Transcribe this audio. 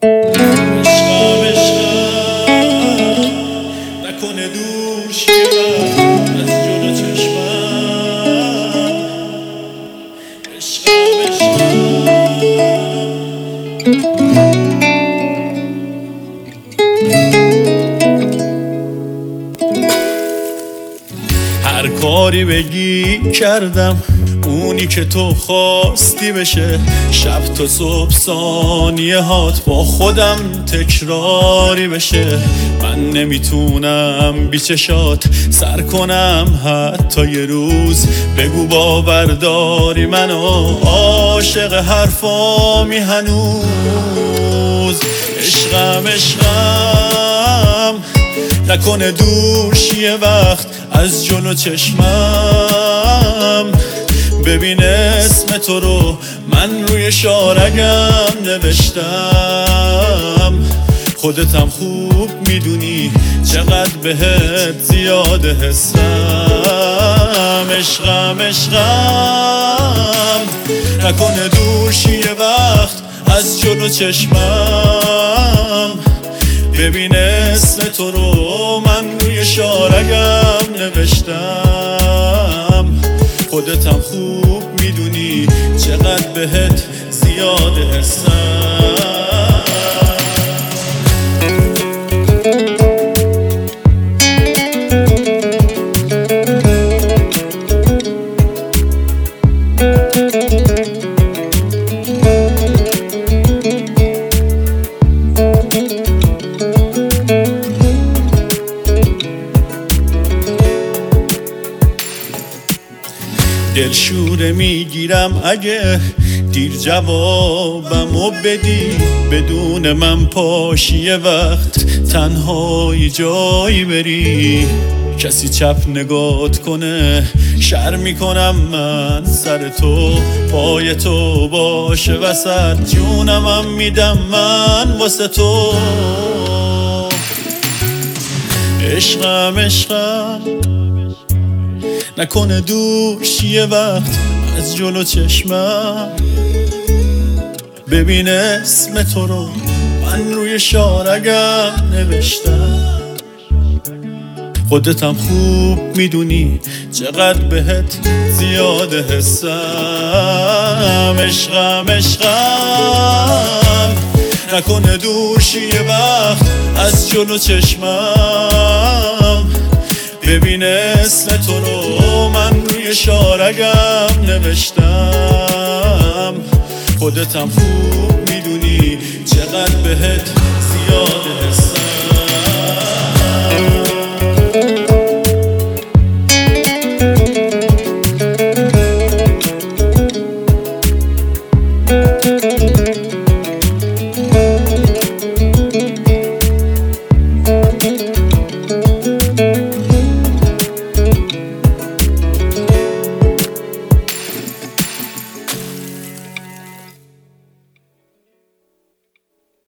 عشقم عشقم نکنه دور شیرم از جلو چشمم. عشقم هر کاری بگی کردم، اونی که تو خواستی بشه. شب تا صبح ثانیه هات با خودم تکراری بشه. من نمیتونم بی چشات سر کنم حتی یه روز. بگو باورداری منو عاشق حرفامی هنوز. عشقم عشقم نکنه دور شیه وقت از جلو چشمم. ببین اسم تو رو من روی شارگم نوشتم. خودتم خوب میدونی چقدر بهت زیاده حسم. عشقم عشقم نکنه دور شیه وقت از جلو چشمم. ببین اسم تو رو من روی شارگم نوشتم. خودتم خوب میدونی چقدر بهت زیاده حسم. دلشوره میگیرم اگه دیر جوابمو بدی. بدون من پاشیه وقت تنهایی جایی بری. کسی چپ نگات کنه شرم میکنم من. سر تو پای تو باشه وسط جونمم میدم من واسه تو. عشقم عشقم نکنه دور شیه وقت از جلو چشمم. ببین اسم تو رو من روی شارگم نوشتم. خودتم خوب میدونی چقدر بهت زیاده حسم. عشقم عشقم نکنه دور شیه وقت از جلو چشمم. ببین اسم تو رو من روی شارگم نوشتم. خودتم خوب میدونی